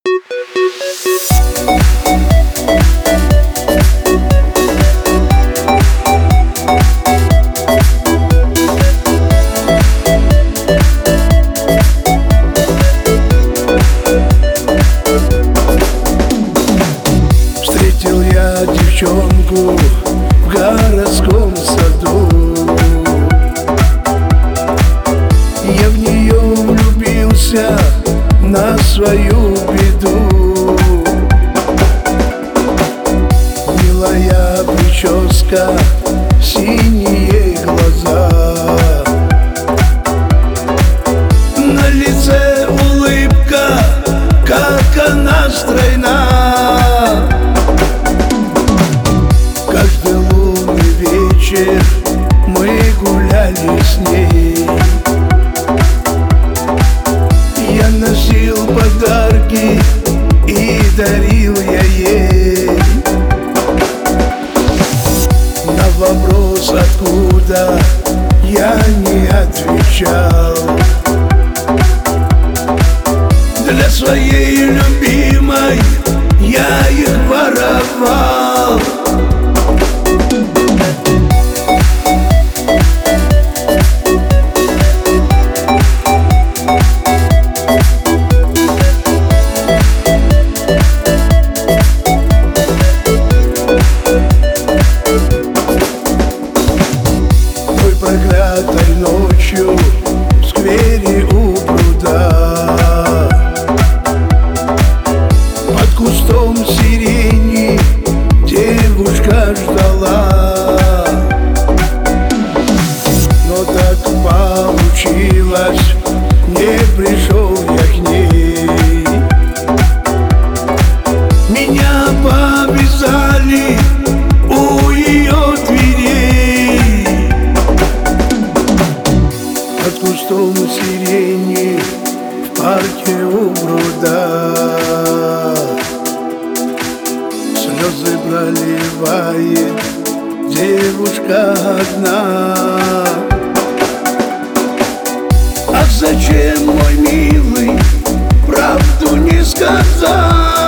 Встретил я девчонку в городском саду. Я в нее влюбился на свою беду. Милая прическа, синие глаза, на лице улыбка, как она стройна. Каждый лунный вечер мы гуляли с ней. Я носил подарки и дарил я ей. На вопрос откуда я не отвечал. Для своей любимой я их воровал. Проклятой ночью в сквере у пруда под кустом сирени девушка ждала. Но так получилось, не пришел я к ней. Меня повязали у ее дверей под кустом сирени в парке у пруда. Слезы проливает девушка одна. Ах, зачем, мой милый, правду не сказал?